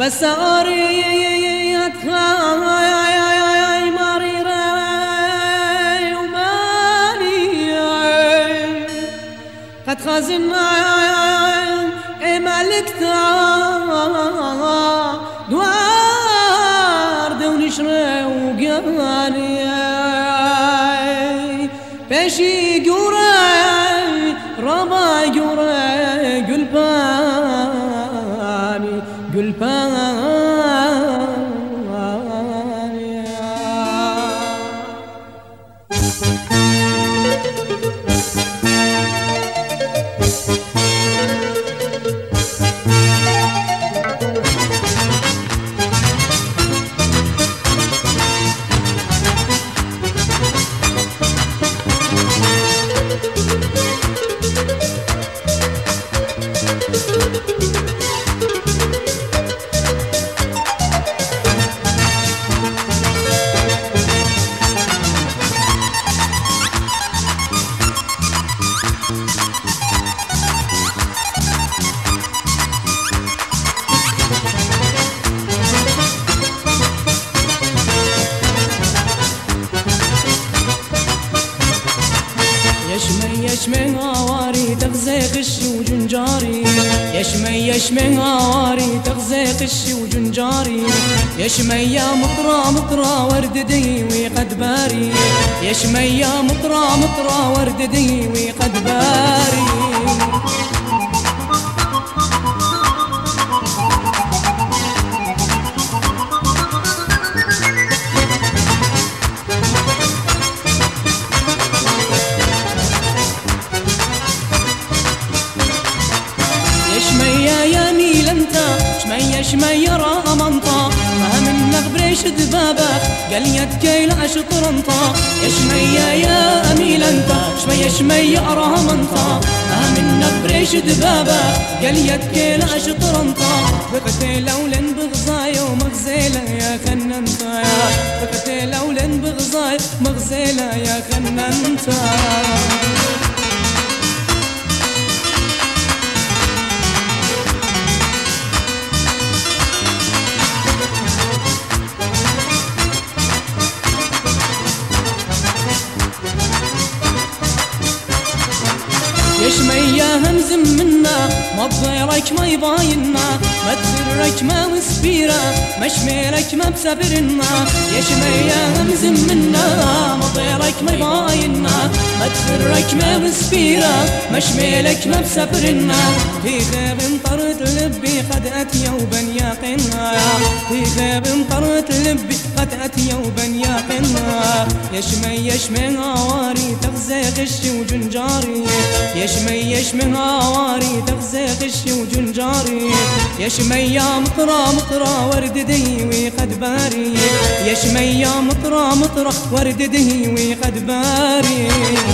بساريتها مريرة ومالي قد خزنا ملكتها دوار دون شري وقاني بشي قوري ربا قوري قلباني قلباني يشمي هواري تغزي خشي وجنجاري يشمي هواري تغزي خشي وجنجاري يشمي يا مطرى مطرى ورد ديوي قد باري يشمي يا مطرى مطرى ورد ديوي قد باري شمي راه منطا ما من نغبريش دبابة قليت كيل أشطرنطا يا شمية يا أميل انت شمي راه منطا ما من نغبريش دبابة قليت كيل أشطرنطا بقتي لولن بغزايا ومغزيلة يا خننتا بقتي لولن بغزايا مغزيلة يا خننتا يشمي يا همز منا ما تضيرك ما يباينا ما تفرك ما وسبيرة مشميرك ما بسبرنا يشمي يا همز منا ما تضيرك ما يباينا ما تفرك ما وسبيرة مشميلك ما بسبرنا في غيب طرت لبي قد أتي وبنياقنا في غيب طرت لبي قد أتي وبنياقنا يشمي هواري تغزي غشي وجنجاري يشمي هواري تغزي غشي وجنجاري يشمي يا مطرى مطرى ورد ديوي قد باري يشمي يا مطرى مطرى ورد ديوي قد باري